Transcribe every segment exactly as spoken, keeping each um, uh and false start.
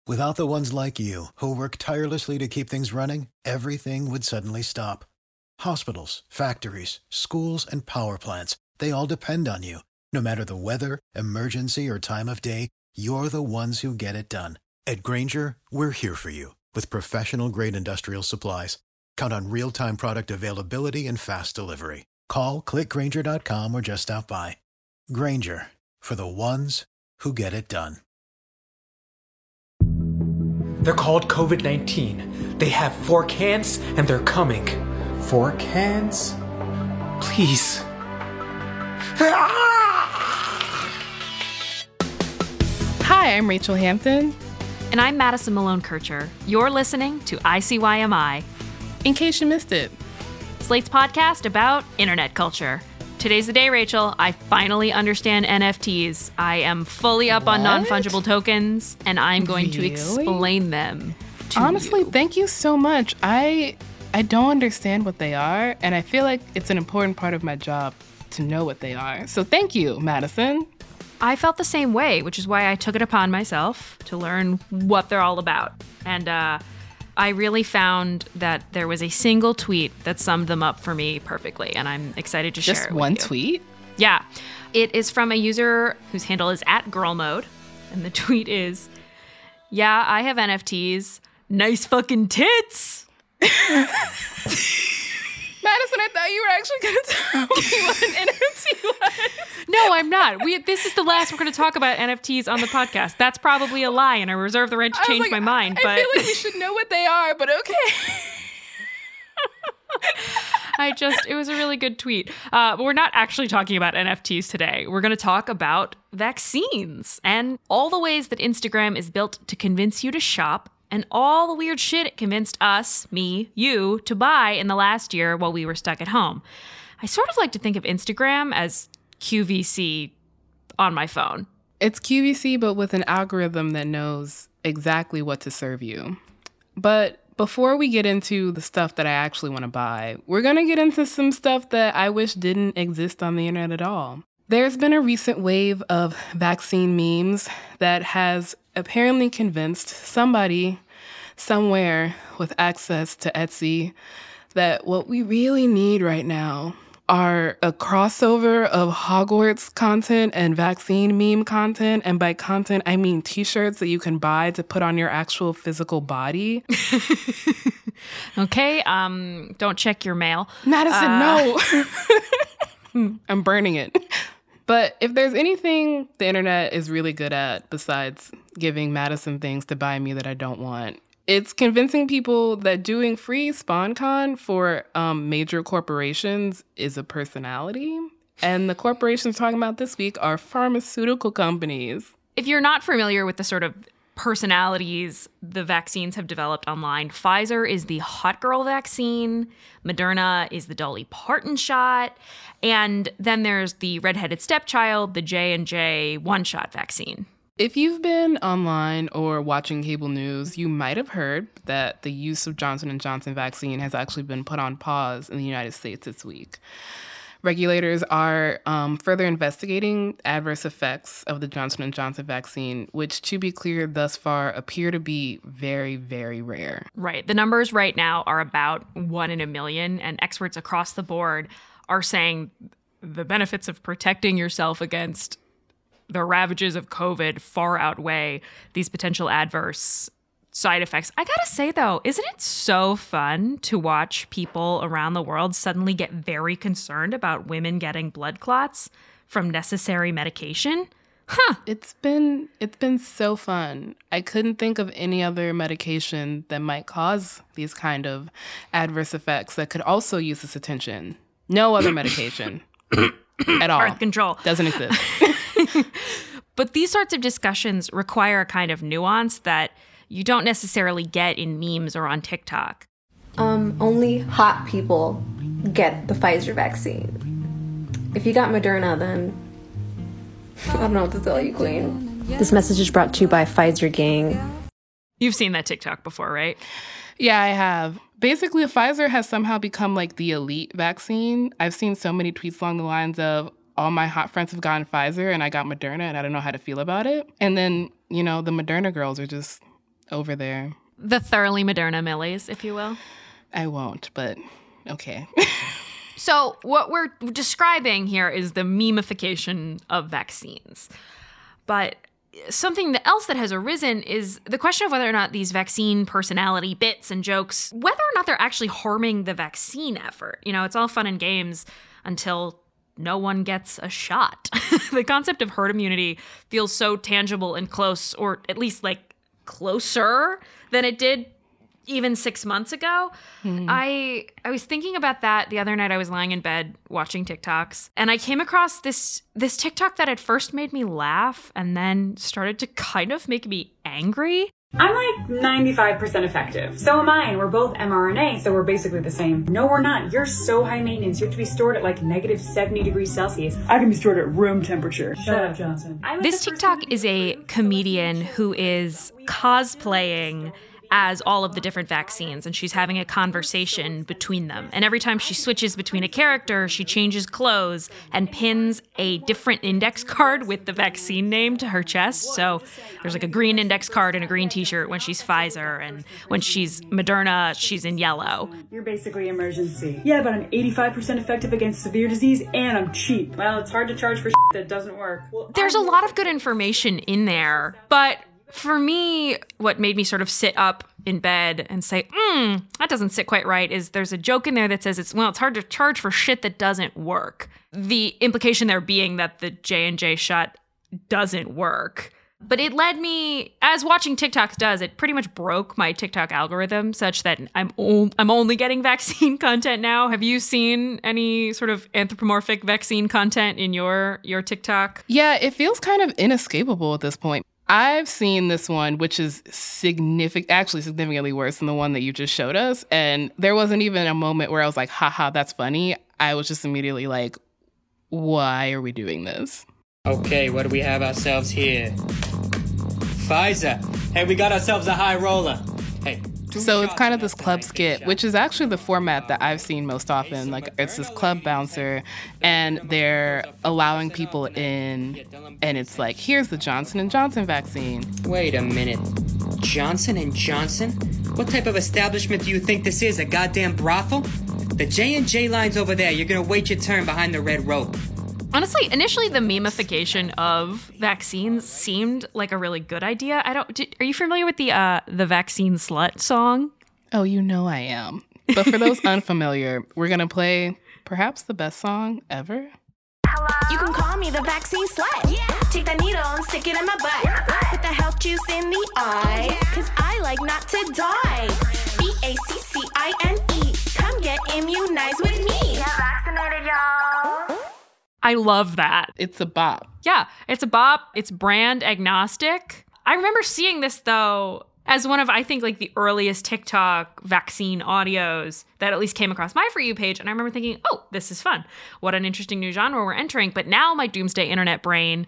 Without the ones like you, who work tirelessly to keep things running, everything would suddenly stop. Hospitals, factories, schools, and power plants, they all depend on you. No matter the weather, emergency, or time of day, you're the ones who get it done. At Grainger, we're here for you with professional-grade industrial supplies. Count on real-time product availability and fast delivery. Call, click Grainger dot com, or just stop by. Grainger, for the ones who get it done. They're called COVID nineteen. They have four cans, and they're coming. Four cans? Please. Hi, I'm Rachel Hampton. And I'm Madison Malone-Kircher. You're listening to I C Y M I. In case you missed it. Slate's podcast about internet culture. Today's the day, Rachel. I finally understand N F Ts. I am fully up What? on non-fungible tokens, and I'm going Really? to explain them to Honestly, you. thank you so much. I I don't understand what they are, and I feel like it's an important part of my job to know what they are. So thank you, Madison. I felt the same way, which is why I took it upon myself to learn what they're all about. And uh, I really found that there was a single tweet that summed them up for me perfectly, and I'm excited to Just share it with one you. tweet? Yeah. It is from a user whose handle is at girl mode, and the tweet is, "Yeah, I have N F Ts. Nice fucking tits." Madison, I thought you were actually going to tell me what an N F T was. No, I'm not. We This is the last we're going to talk about N F Ts on the podcast. That's probably a lie, and I reserve the right to I was change like, my mind. I but feel like we should know what they are, but okay. I just, it was a really good tweet. Uh, but we're not actually talking about N F Ts today. We're going to talk about vaccines and all the ways that Instagram is built to convince you to shop and all the weird shit it convinced us, me, you, to buy in the last year while we were stuck at home. I sort of like to think of Instagram as Q V C on my phone. It's Q V C, but with an algorithm that knows exactly what to serve you. But before we get into the stuff that I actually want to buy, we're going to get into some stuff that I wish didn't exist on the internet at all. There's been a recent wave of vaccine memes that has apparently convinced somebody somewhere with access to Etsy that what we really need right now are a crossover of Hogwarts content and vaccine meme content. And by content, I mean t-shirts that you can buy to put on your actual physical body. Okay, um, don't check your mail. Madison, Uh, no. I'm burning it. But if there's anything the internet is really good at besides giving Madison things to buy me that I don't want, it's convincing people that doing free SpawnCon for um, major corporations is a personality. And the corporations talking about this week are pharmaceutical companies. If you're not familiar with the sort of personalities the vaccines have developed online, Pfizer is the hot girl vaccine, Moderna is the Dolly Parton shot, and then there's the redheaded stepchild, the J and J one-shot vaccine. If you've been online or watching cable news, you might have heard that the use of Johnson and Johnson vaccine has actually been put on pause in the United States this week. Regulators are um, further investigating adverse effects of the Johnson and Johnson vaccine, which, to be clear, thus far appear to be very, very rare. Right. The numbers right now are about one in a million, and experts across the board are saying the benefits of protecting yourself against the ravages of COVID far outweigh these potential adverse side effects. I gotta say, though, isn't it so fun to watch people around the world suddenly get very concerned about women getting blood clots from necessary medication? Huh. It's been it's been so fun. I couldn't think of any other medication that might cause these kind of adverse effects that could also use this attention. No other medication at all. Birth control. Doesn't exist. But these sorts of discussions require a kind of nuance that you don't necessarily get in memes or on TikTok. Um, only hot people get the Pfizer vaccine. If you got Moderna, then I don't know what to tell you, Queen. This message is brought to you by Pfizer Gang. You've seen that TikTok before, right? Yeah, I have. Basically, Pfizer has somehow become like the elite vaccine. I've seen so many tweets along the lines of, all my hot friends have gotten Pfizer and I got Moderna and I don't know how to feel about it. And then, you know, the Moderna girls are just over there. The thoroughly Moderna Millies, if you will. I won't, but okay. So what we're describing here is the memification of vaccines. But something else that has arisen is the question of whether or not these vaccine personality bits and jokes, whether or not they're actually harming the vaccine effort. You know, it's all fun and games until no one gets a shot. The concept of herd immunity feels so tangible and close, or at least like closer than it did even six months ago. Mm. I I was thinking about that the other night. I was lying in bed watching TikToks, and I came across this this TikTok that at first made me laugh and then started to kind of make me angry. I'm like ninety-five percent effective. So am I, and we're both mRNA, so we're basically the same. No, we're not. You're so high maintenance. You have to be stored at like negative seventy degrees Celsius. I can be stored at room temperature. Shut up, Johnson. This TikTok is a comedian who is cosplaying as all of the different vaccines, and she's having a conversation between them. And every time she switches between a character, she changes clothes and pins a different index card with the vaccine name to her chest. So there's like a green index card and a green t-shirt when she's Pfizer, and when she's Moderna, she's in yellow. You're basically emergency. Yeah, but I'm eighty-five percent effective against severe disease, and I'm cheap. Well, it's hard to charge for shit that doesn't work. Well, there's a lot of good information in there, but for me, what made me sort of sit up in bed and say, hmm, that doesn't sit quite right, is there's a joke in there that says, it's well, it's hard to charge for shit that doesn't work. The implication there being that the J and J shot doesn't work. But it led me, as watching TikToks does, it pretty much broke my TikTok algorithm such that I'm, o- I'm only getting vaccine content now. Have you seen any sort of anthropomorphic vaccine content in your, your TikTok? Yeah, it feels kind of inescapable at this point. I've seen this one, which is significant, actually significantly worse than the one that you just showed us. And there wasn't even a moment where I was like, haha, that's funny. I was just immediately like, why are we doing this? Okay, what do we have ourselves here? Pfizer. Hey, we got ourselves a high roller. Hey. So it's kind of this club skit, which is actually the format that I've seen most often. Like, it's this club bouncer, and they're allowing people in, and it's like, here's the Johnson and Johnson vaccine. Wait a minute. Johnson and Johnson? What type of establishment do you think this is, a goddamn brothel? The J and J line's over there. You're gonna wait your turn behind the red rope. Honestly, initially the memification of vaccines seemed like a really good idea. I don't. Did, are you familiar with the uh, the vaccine slut song? Oh, you know I am. But for those unfamiliar, we're gonna play perhaps the best song ever. Hello? You can call me the vaccine slut. Yeah. Take that needle and stick it in my butt. Put the health juice in the eye, oh, yeah. Cause I like not to die. B A C C I N E. Come get immunized with me. Get vaccinated, y'all. I love that. It's a bop. Yeah, it's a bop. It's brand agnostic. I remember seeing this, though, as one of, I think, like the earliest TikTok vaccine audios that at least came across my For You page. And I remember thinking, oh, this is fun. What an interesting new genre we're entering. But now my doomsday internet brain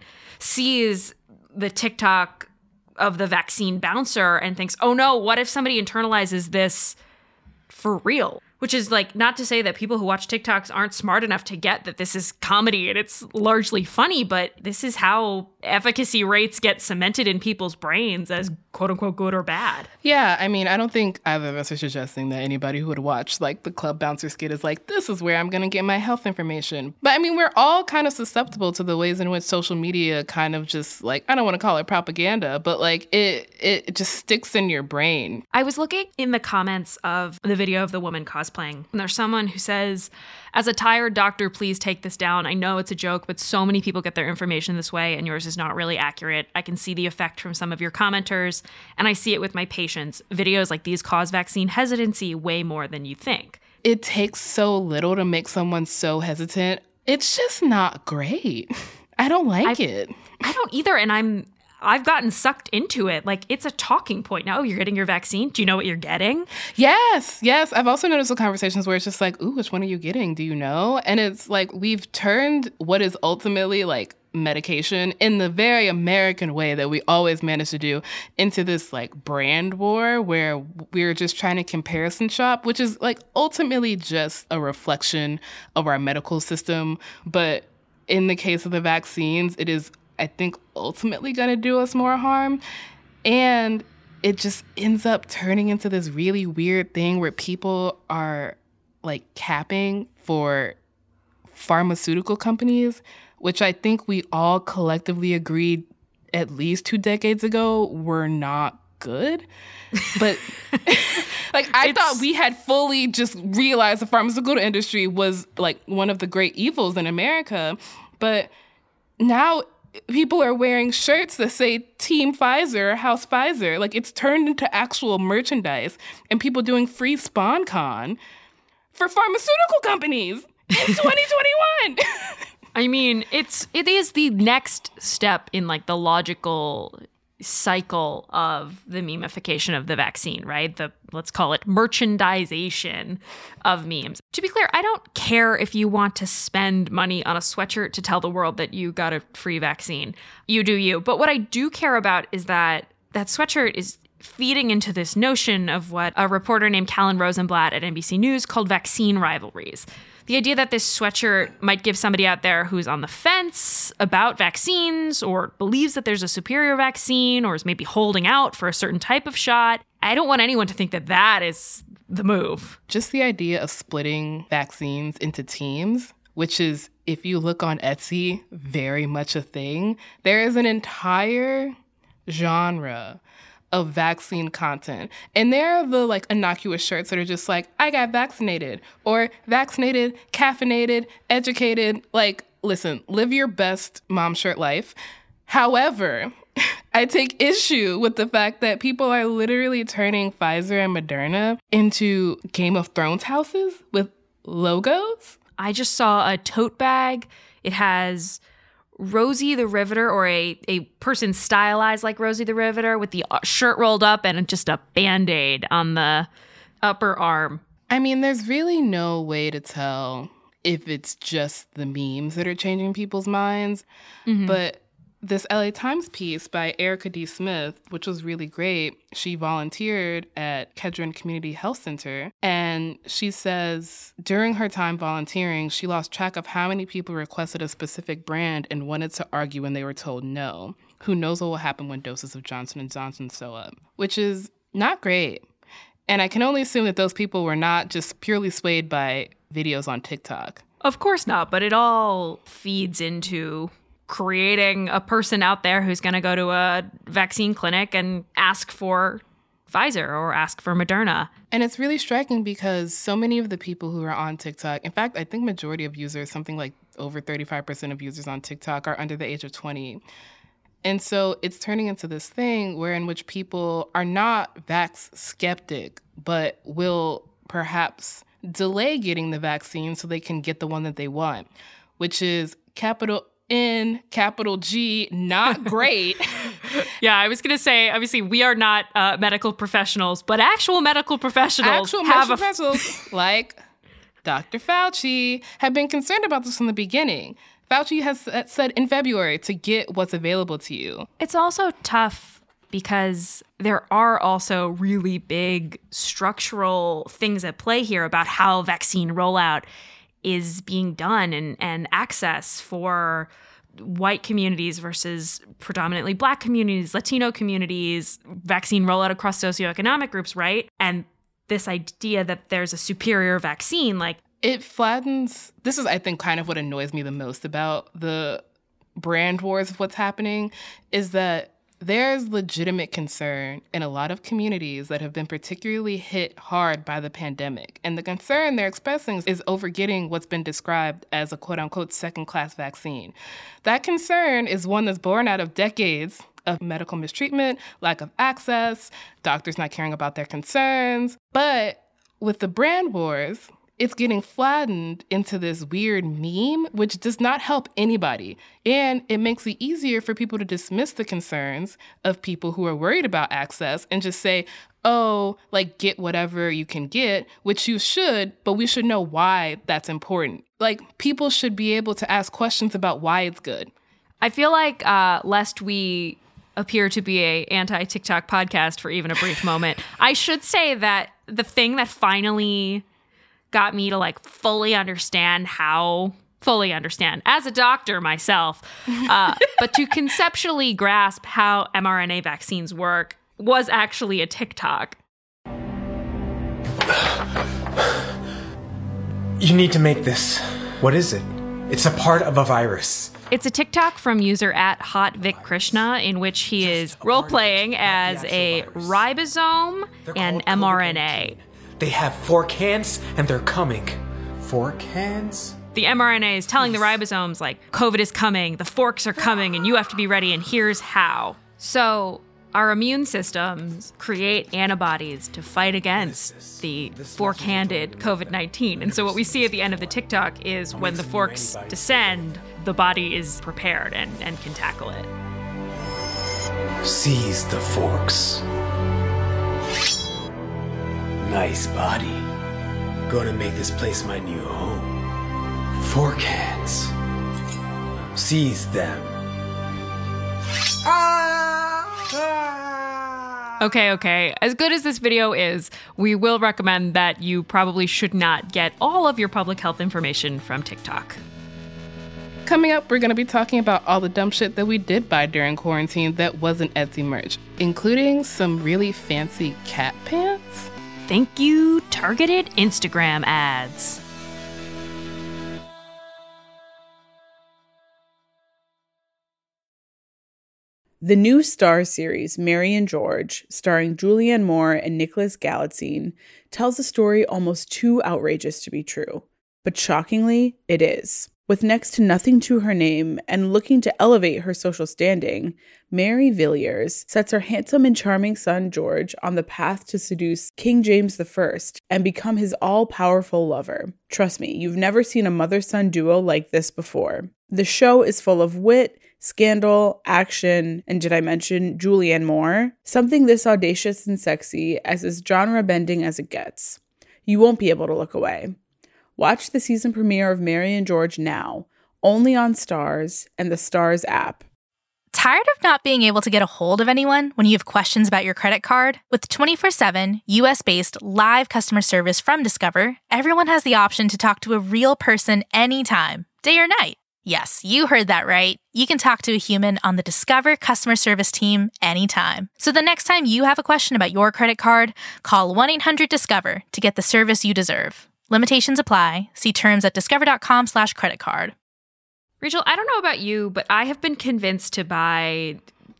sees the TikTok of the vaccine bouncer and thinks, oh no, what if somebody internalizes this for real? Which is like, not to say that people who watch TikToks aren't smart enough to get that this is comedy and it's largely funny, but this is how efficacy rates get cemented in people's brains as quote unquote good or bad. Yeah, I mean, I don't think either of us are suggesting that anybody who would watch like the club bouncer skit is like, this is where I'm going to get my health information. But I mean, we're all kind of susceptible to the ways in which social media kind of just like, I don't want to call it propaganda, but like it, it just sticks in your brain. I was looking in the comments of the video of the woman cosplaying, and there's someone who says, as a tired doctor, please take this down. I know it's a joke, but so many people get their information this way and yours is not really accurate. I can see the effect from some of your commenters, and I see it with my patients. Videos like these cause vaccine hesitancy way more than you think. It takes so little to make someone so hesitant. It's just not great. I don't like I, it. I don't either, and I'm I've gotten sucked into it. Like, it's a talking point now. Oh, you're getting your vaccine? Do you know what you're getting? Yes, yes. I've also noticed the conversations where it's just like, ooh, which one are you getting? Do you know? And it's like, we've turned what is ultimately like medication in the very American way that we always manage to do into this like brand war where we're just trying to comparison shop, which is like ultimately just a reflection of our medical system. But in the case of the vaccines, it is, I think, ultimately going to do us more harm. And it just ends up turning into this really weird thing where people are like capping for pharmaceutical companies, which I think we all collectively agreed at least two decades ago were not good. But like I it's, thought we had fully just realized the pharmaceutical industry was like one of the great evils in America. But now people are wearing shirts that say Team Pfizer, House Pfizer. Like it's turned into actual merchandise and people doing free SpawnCon for pharmaceutical companies in twenty twenty-one. I mean, it's it is the next step in like the logical cycle of the memification of the vaccine, right? The let's call it merchandization of memes. To be clear, I don't care if you want to spend money on a sweatshirt to tell the world that you got a free vaccine. You do you. But what I do care about is that that sweatshirt is feeding into this notion of what a reporter named Callan Rosenblatt at N B C News called vaccine rivalries. The idea that this sweatshirt might give somebody out there who's on the fence about vaccines or believes that there's a superior vaccine or is maybe holding out for a certain type of shot. I don't want anyone to think that that is the move. Just the idea of splitting vaccines into teams, which is, if you look on Etsy, very much a thing. There is an entire genre of vaccine content. And there are the like innocuous shirts that are just like, I got vaccinated, or vaccinated, caffeinated, educated. Like, listen, live your best mom shirt life. However, I take issue with the fact that people are literally turning Pfizer and Moderna into Game of Thrones houses with logos. I just saw a tote bag. It has Rosie the Riveter, or a, a person stylized like Rosie the Riveter with the shirt rolled up and just a Band-Aid on the upper arm. I mean, there's really no way to tell if it's just the memes that are changing people's minds. Mm-hmm. But this L A Times piece by Erica D. Smith, which was really great, she volunteered at Kedron Community Health Center. And she says during her time volunteering, she lost track of how many people requested a specific brand and wanted to argue when they were told no. Who knows what will happen when doses of Johnson and Johnson show up, which is not great. And I can only assume that those people were not just purely swayed by videos on TikTok. Of course not, but it all feeds into creating a person out there who's going to go to a vaccine clinic and ask for Pfizer or ask for Moderna. And it's really striking because so many of the people who are on TikTok, in fact, I think majority of users, something like over thirty-five percent of users on TikTok are under the age of twenty. And so it's turning into this thing where in which people are not vax skeptic, but will perhaps delay getting the vaccine so they can get the one that they want, which is capital N, capital G, not great. Yeah, I was going to say, obviously, we are not uh, medical professionals, but actual medical professionals actual have medical a f- professionals like Doctor Fauci have been concerned about this from the beginning. Fauci has said in February to get what's available to you. It's also tough because there are also really big structural things at play here about how vaccine rollout is being done and, and access for white communities versus predominantly Black communities, Latino communities, vaccine rollout across socioeconomic groups, right? And this idea that there's a superior vaccine, like... It flattens... This is, I think, kind of what annoys me the most about the brand wars of what's happening, is that there's legitimate concern in a lot of communities that have been particularly hit hard by the pandemic. And the concern they're expressing is over getting what's been described as a quote-unquote second-class vaccine. That concern is one that's born out of decades of medical mistreatment, lack of access, doctors not caring about their concerns. But with the brand wars, it's getting flattened into this weird meme, which does not help anybody. And it makes it easier for people to dismiss the concerns of people who are worried about access and just say, oh, like, get whatever you can get, which you should, but we should know why that's important. Like, people should be able to ask questions about why it's good. I feel like, uh, lest we appear to be a anti-TikTok podcast for even a brief moment, I should say that the thing that finally got me to like fully understand how, fully understand as a doctor myself, uh, but to conceptually grasp how mRNA vaccines work was actually a TikTok. You need to make this. What is it? It's a part of a virus. It's a TikTok from user at Hot Vic Krishna, in which he is role-playing as a ribosome and mRNA. They have fork hands, and they're coming. Fork hands? The mRNA is telling the ribosomes, like, COVID is coming, the forks are coming, and you have to be ready, and here's how. So our immune systems create antibodies to fight against the fork-handed COVID nineteen. And so what we see at the end of the TikTok is when the forks descend, the body is prepared and, and can tackle it. Seize the forks. Nice body. Gonna make this place my new home. Fork hands. Seize them. Okay, okay. As good as this video is, we will recommend that you probably should not get all of your public health information from TikTok. Coming up, we're going to be talking about all the dumb shit that we did buy during quarantine that wasn't Etsy merch, including some really fancy cat pants. Thank you, targeted Instagram ads. The new Starz series, Mary and George, starring Julianne Moore and Nicholas Galitzine, tells a story almost too outrageous to be true. But shockingly, it is. With next to nothing to her name and looking to elevate her social standing, Mary Villiers sets her handsome and charming son George on the path to seduce King James the First and become his all-powerful lover. Trust me, you've never seen a mother-son duo like this before. The show is full of wit, scandal, action, and did I mention Julianne Moore? Something this audacious and sexy as is genre-bending as it gets. You won't be able to look away. Watch the season premiere of Mary and George now, only on Starz and the Starz app. Tired of not being able to get a hold of anyone when you have questions about your credit card? With twenty-four seven, U S-based live customer service from Discover, everyone has the option to talk to a real person anytime, day or night. Yes, you heard that right. You can talk to a human on the Discover customer service team anytime. So the next time you have a question about your credit card, call one eight hundred discover to get the service you deserve. Limitations apply. See terms at discover.com slash credit card. Rachel, I don't know about you, but I have been convinced to buy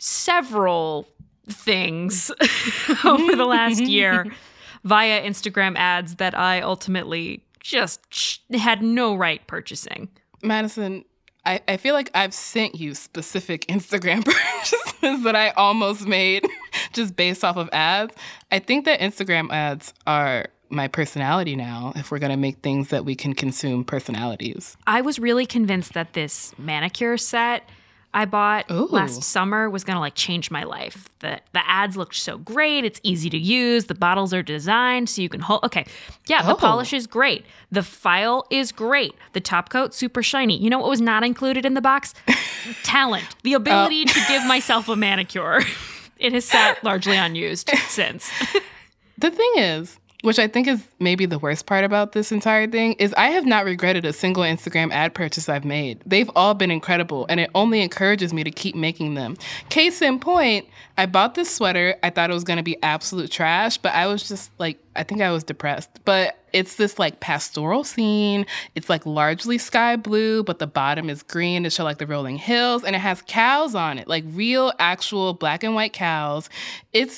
several things over the last year via Instagram ads that I ultimately just had no right purchasing. Madison, I, I feel like I've sent you specific Instagram purchases that I almost made just based off of ads. I think that Instagram ads are my personality now, if we're going to make things that we can consume personalities. I was really convinced that this manicure set I bought Ooh. last summer was going to like change my life. The the ads looked so great. It's easy to use. The bottles are designed so you can hold. Okay. Yeah, oh. The polish is great. The file is great. The top coat, super shiny. You know what was not included in the box? Talent. The ability oh. to give myself a manicure. It has sat largely unused since. The thing is, which I think is maybe the worst part about this entire thing, is I have not regretted a single Instagram ad purchase I've made. They've all been incredible, and it only encourages me to keep making them. Case in point, I bought this sweater. I thought it was going to be absolute trash, but I was just like, I think I was depressed. But it's this like pastoral scene. It's like largely sky blue, but the bottom is green to show like the rolling hills, and it has cows on it, like real, actual black and white cows. It's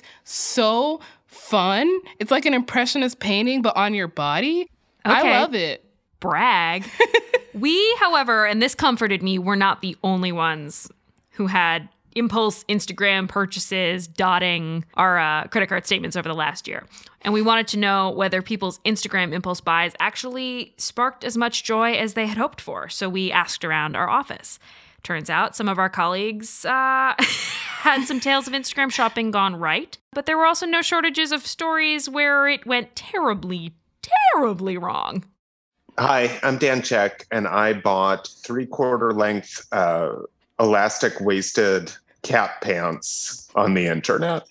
so fun. It's like an impressionist painting, but on your body. Okay. I love it. Brag. We, however, and this comforted me, were not the only ones who had impulse Instagram purchases dotting our uh, credit card statements over the last year. And we wanted to know whether people's Instagram impulse buys actually sparked as much joy as they had hoped for. So we asked around our office. Turns out some of our colleagues uh, had some tales of Instagram shopping gone right, but there were also no shortages of stories where it went terribly, terribly wrong. Hi, I'm Dan Check, and I bought three-quarter length uh, elastic-waisted cat pants on the internet.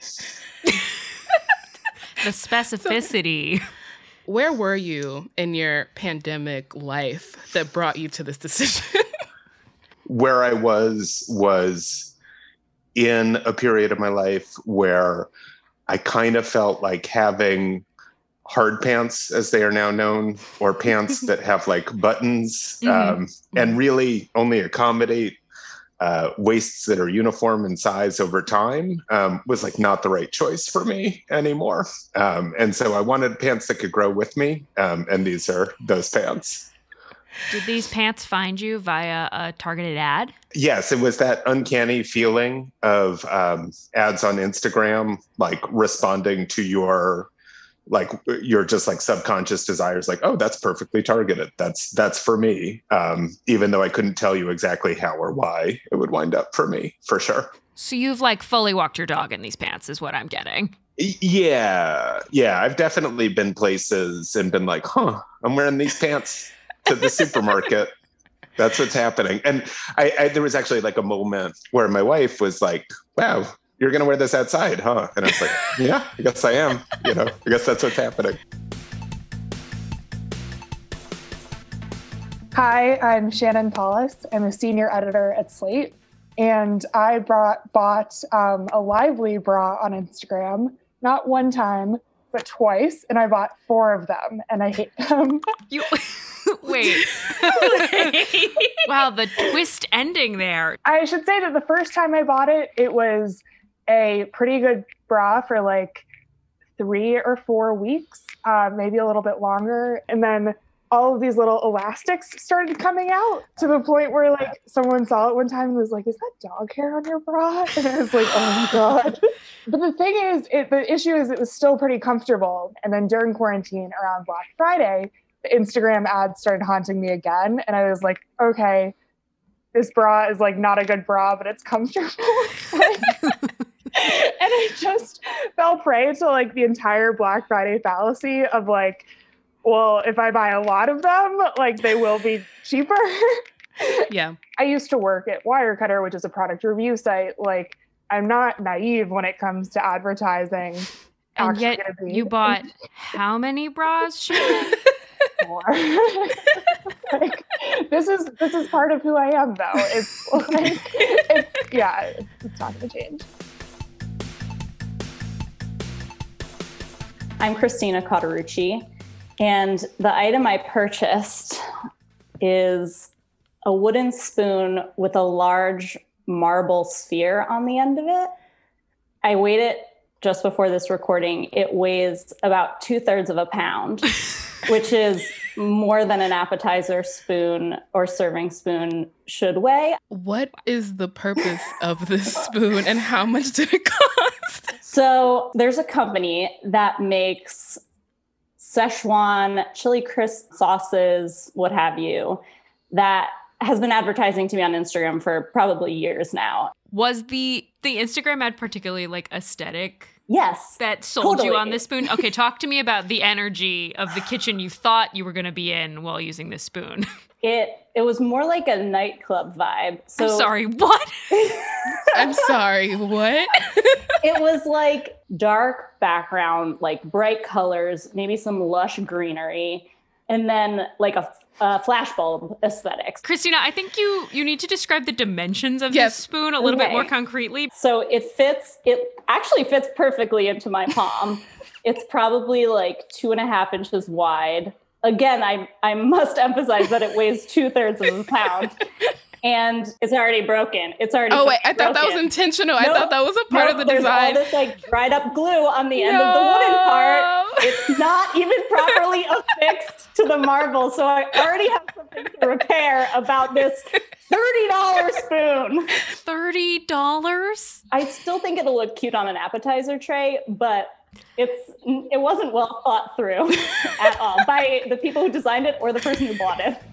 The specificity. So, where were you in your pandemic life that brought you to this decision? Where I was was in a period of my life where I kind of felt like having hard pants, as they are now known, or pants that have like buttons Mm-hmm. um, and really only accommodate uh, waists that are uniform in size over time um, was like not the right choice for me anymore. Um, and so I wanted pants that could grow with me. Um, and these are those pants. Did these pants find you via a targeted ad? Yes, it was that uncanny feeling of um, ads on Instagram, like responding to your like your just like subconscious desires, like, oh, that's perfectly targeted. That's that's for me. Um, even though I couldn't tell you exactly how or why it would wind up for me, for sure. So you've like fully walked your dog in these pants is what I'm getting. Y- Yeah. Yeah. I've definitely been places and been like, huh, I'm wearing these pants to the supermarket. That's what's happening. And I, I there was actually like a moment where my wife was like, wow, you're going to wear this outside, huh? And I was like, yeah, I guess I am. You know, I guess that's what's happening. Hi, I'm Shannon Paulus. I'm a senior editor at Slate. And I brought, bought um, a Lively bra on Instagram, not one time, but twice. And I bought four of them, and I hate them. You wait. Wow, the twist ending there. I should say that the first time I bought it, it was a pretty good bra for like three or four weeks, uh, maybe a little bit longer. And then all of these little elastics started coming out to the point where like someone saw it one time and was like, is that dog hair on your bra? And I was like, oh my God. But the thing is, it, the issue is it was still pretty comfortable. And then during quarantine around Black Friday, the Instagram ads started haunting me again. And I was like, okay, this bra is like not a good bra, but it's comfortable. And I just fell prey to like the entire Black Friday fallacy of like, well, if I buy a lot of them, like they will be cheaper. Yeah. I used to work at Wirecutter, which is a product review site. Like, I'm not naive when it comes to advertising. And yet you bought how many bras, Shannon? Four. Like, this is this is part of who I am, though. It's like, it's, yeah, it's, it's not going to change. I'm Christina Cauterucci, and the item I purchased is a wooden spoon with a large marble sphere on the end of it. I weighed it just before this recording. It weighs about two thirds of a pound, which is more than an appetizer spoon or serving spoon should weigh. What is the purpose of this spoon and how much did it cost? So there's a company that makes Szechuan chili crisp sauces, what have you, that has been advertising to me on Instagram for probably years now. Was the the Instagram ad particularly like aesthetic? Yes. That sold totally. you on this spoon? Okay, talk to me about the energy of the kitchen you thought you were going to be in while using this spoon. It it was more like a nightclub vibe. So I'm sorry, what? I'm sorry, what? It was like dark background, like bright colors, maybe some lush greenery, and then like a, a flashbulb aesthetics. Christina, I think you you need to describe the dimensions of Yes. this spoon a little Okay. bit more concretely. So it fits, it actually fits perfectly into my palm. It's probably like two and a half inches wide. Again, I I must emphasize that it weighs two thirds of a pound. And it's already broken. It's already Oh, wait, I thought broken. that was intentional. I Nope. thought that was a part Nope, of the there's design. all this like dried up glue on the end of the wooden part. It's not even properly affixed to the marble. So I already have something to repair about this thirty dollars spoon. thirty dollars? I still think it'll look cute on an appetizer tray, but it's it wasn't well thought through at all by the people who designed it or the person who bought it.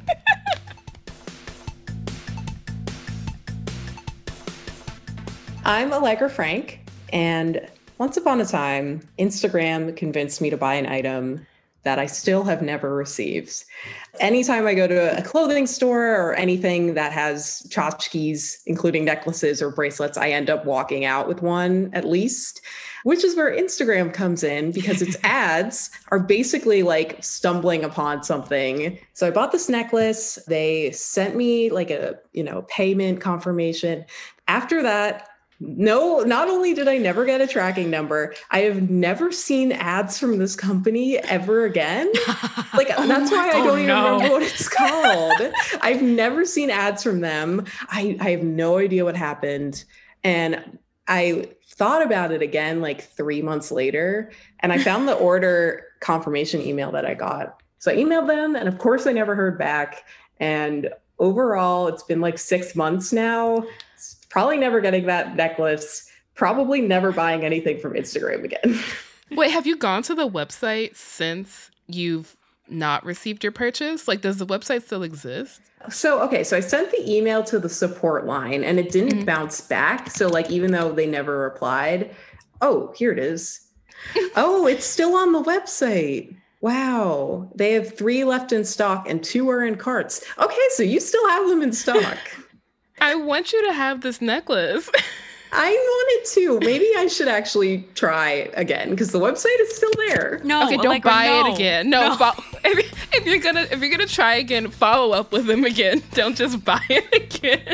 I'm Allegra Frank, and once upon a time, Instagram convinced me to buy an item that I still have never received. Anytime I go to a clothing store or anything that has tchotchkes, including necklaces or bracelets, I end up walking out with one at least, which is where Instagram comes in because its ads are basically like stumbling upon something. So I bought this necklace. They sent me like a, you know, payment confirmation. After that, No, not only did I never get a tracking number, I have never seen ads from this company ever again. Like, that's why I don't oh, even no. remember what it's called. I've never seen ads from them. I, I have no idea what happened. And I thought about it again like three months later, and I found the order confirmation email that I got. So I emailed them, and of course I never heard back. And overall, it's been like six months now. Probably never getting that necklace. Probably never buying anything from Instagram again. Wait, have you gone to the website since you've not received your purchase? Like, does the website still exist? So, okay, so I sent the email to the support line and it didn't mm-hmm. bounce back. So, like, even though they never replied, oh, here it is. Oh, it's still on the website. Wow. They have three left in stock and two are in carts. Okay, so you still have them in stock. I want you to have this necklace. I wanted to. Maybe I should actually try again because the website is still there. No, okay, don't Allegra, buy no. it again. No, no. Fo- if, if you're gonna if you're gonna try again, follow up with them again. Don't just buy it again.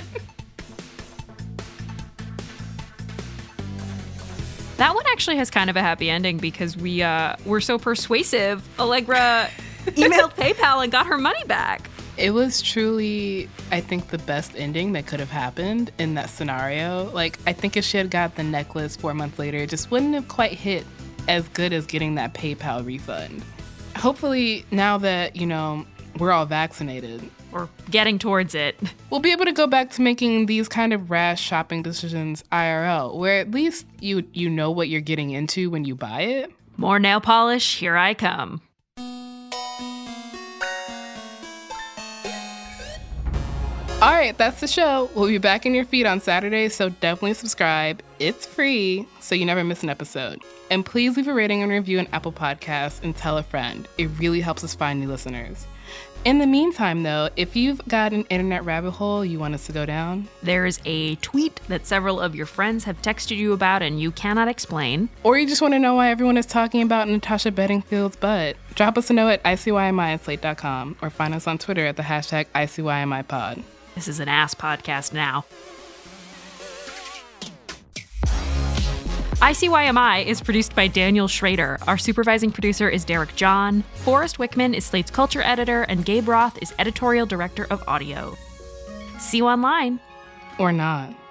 That one actually has kind of a happy ending because we uh, were so persuasive. Allegra emailed PayPal and got her money back. It was truly, I think, the best ending that could have happened in that scenario. Like, I think if she had got the necklace four months later, it just wouldn't have quite hit as good as getting that PayPal refund. Hopefully, now that, you know, we're all vaccinated, or getting towards it, we'll be able to go back to making these kind of rash shopping decisions I R L, where at least you you know what you're getting into when you buy it. More nail polish, here I come. All right, that's the show. We'll be back in your feed on Saturday, so definitely subscribe. It's free, so you never miss an episode. And please leave a rating and review on Apple Podcasts and tell a friend. It really helps us find new listeners. In the meantime, though, if you've got an internet rabbit hole you want us to go down, there's a tweet that several of your friends have texted you about and you cannot explain, or you just want to know why everyone is talking about Natasha Bedingfield's butt, drop us a note at I C Y M I at slate dot com or find us on Twitter at the hashtag I C Y M I pod. This is an ass podcast now. I C Y M I is produced by Daniel Schrader. Our supervising producer is Derek John. Forrest Wickman is Slate's culture editor, and Gabe Roth is editorial director of audio. See you online. Or not.